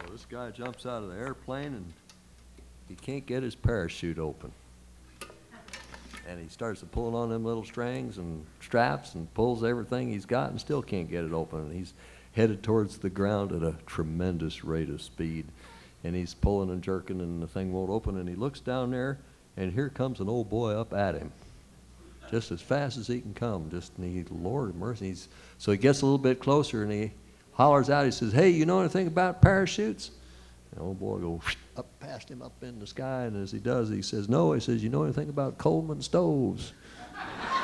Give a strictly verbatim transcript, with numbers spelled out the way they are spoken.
Well, this guy jumps out of the airplane and he can't get his parachute open. And he starts to pulling on them little strings and straps and pulls everything he's got and still can't get it open. And he's headed towards the ground at a tremendous rate of speed. And he's pulling and jerking and the thing won't open. And he looks down there and here comes an old boy up at him. Just as fast as he can come. Just, and he, Lord of mercy. He's, so he gets a little bit closer and he hollers out. He says, "Hey, you know anything about parachutes?" And the old boy goes up past him up in the sky. And as he does, he says, "No." He says, "You know anything about Coleman stoves?"